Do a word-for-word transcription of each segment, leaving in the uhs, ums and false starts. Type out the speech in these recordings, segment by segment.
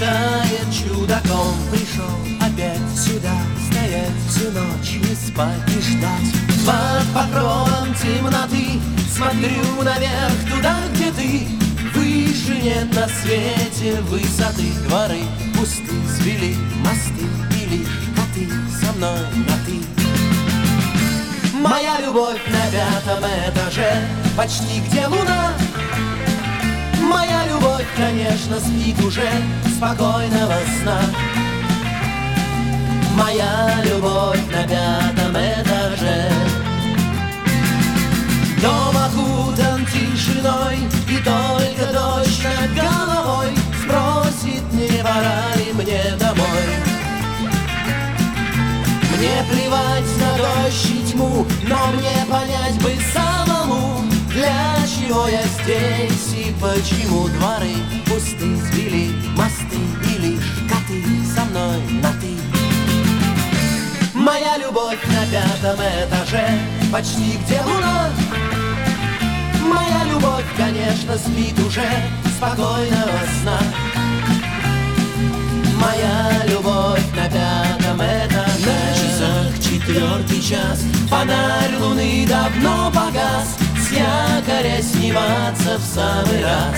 летает чудаком. Пришел опять сюда, стоять всю ночь, не спать и ждать. Под покровом темноты смотрю наверх, туда, где ты. Выше нет на свете высоты. Дворы пусты, свели мосты, и лишь коты со мной на ты. Моя любовь на пятом этаже, почти где луна. Моя любовь, конечно, спит уже, спокойного сна. Моя любовь на пятом этаже. Дом окутан тишиной, и только дождь над головой спросит, не пора ли мне домой. Мне плевать на дождь и тьму, но мне понять бы самому, для чего я здесь и почему. Дворы пусты, свели мосты, и лишь коты со мной на ты. Моя любовь на пятом этаже, почти где луна. Моя любовь, конечно, спит уже, спокойного сна. Моя любовь на пятом этаже. На часах четвертый час, фонарь луны давно погас. С якоря сниматься в самый раз.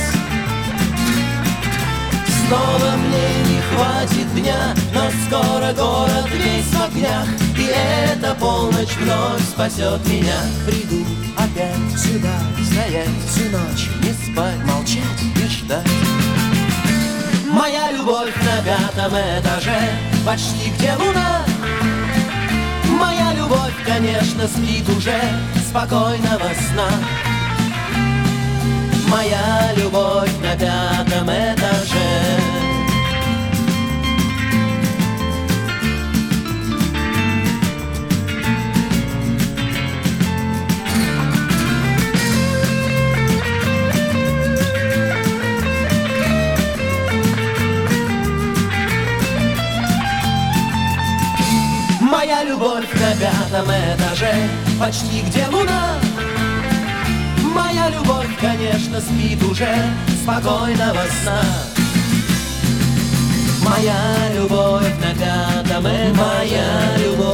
Снова мне не хватит дня, но скоро город весь в огнях, и эта полночь вновь спасет меня. Приду опять сюда, стоять всю ночь, не спать, молчать и ждать. Моя любовь на пятом этаже, почти где луна. Моя любовь, конечно, спит уже, спокойного сна. Моя любовь на пятом этаже. Моя любовь на пятом этаже, почти где луна. Моя любовь, конечно, спит уже, спокойного сна. Моя любовь на пятом этаже. Моя любовь.